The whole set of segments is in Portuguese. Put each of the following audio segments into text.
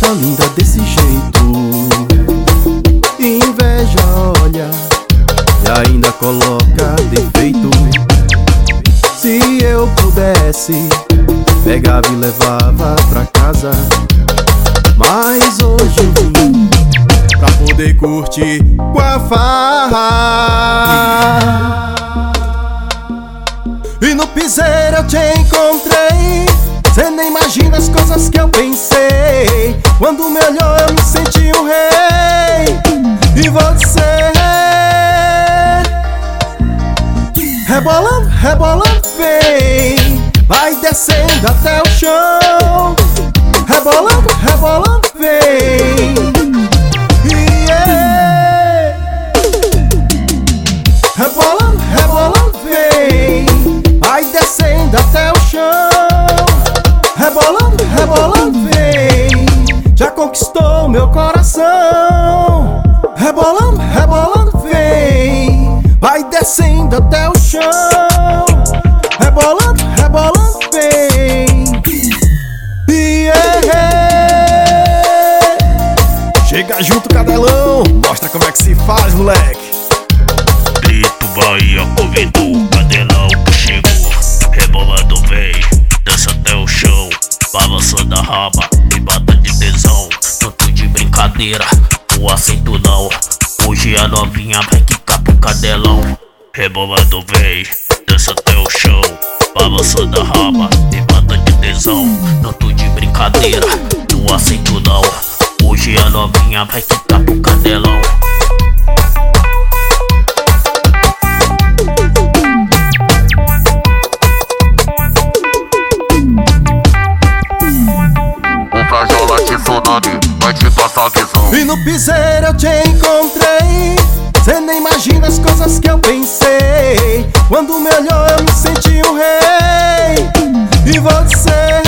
linda desse jeito. Inveja olha e ainda coloca defeito. Se eu pudesse, pegava e levava pra casa, mas hoje eu vim pra poder curtir com a farra. E no piseiro eu te encontrei, cê nem imagina as coisas que eu pensei. Quando me olhou eu me senti um rei. E você rebolando, rebolando vem, vai descendo até o chão. Rebolando, rebolando vem. Yeah. Rebolando, rebolando vem, vai descendo até o chão. Rebolando, rebolando vem, já conquistou meu coração. Rebolando, rebolando vem, vai descendo até o chão. Rebolando, rebolando vem. Chega junto, cadelão, mostra como é que se faz, moleque. Grito, Bahia, convidou, cadelão que chegou. Rebolando vem, dança até o chão, balançando a raba e bata de tesão. Tanto de brincadeira, não aceito não. Hoje a novinha vai quicar pro cadelão. Rebolando vem, dança até o chão, balançando a raba e bata de tesão. Tanto de brincadeira, não aceito não. Hoje a novinha vai quicar pro cadelão. O frajola te tsunami vai te passar visão. E no piseiro eu te encontrei, cê nem imagina as coisas que eu pensei. Quando me olhou eu me senti um rei. E você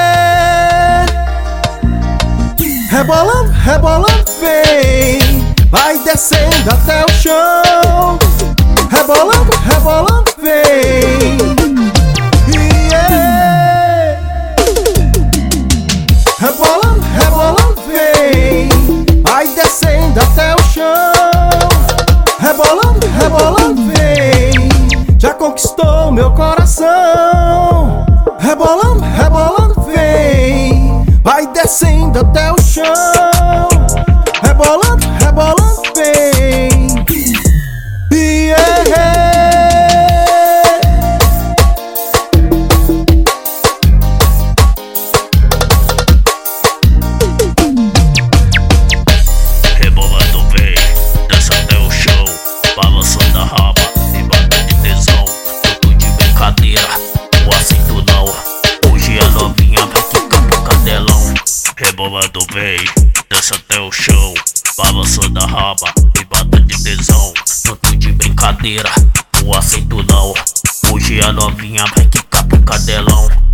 rebolando, rebolando vem, vai descendo até o chão. Rebolando, rebolando vem. Yeah. Rebolando, rebolando vem, vai descendo até o chão. Rebolando, rebolando vem, já conquistou meu coração. Rebolando, rebolando vem, vai descendo até o chão. Rebolando, rebolando vem. Yeah. Rebolando vem, dança até o chão, balançando a raba e bata de tesão. Tanto de brincadeira, não aceito não. Hoje a novinha vai quicar pro cadelão. Rebolando vem, dança até o chão, balançando a raba e bata de tesão. Tanto de brincadeira, não aceito não. Hoje a novinha vai quicar pro cadelão.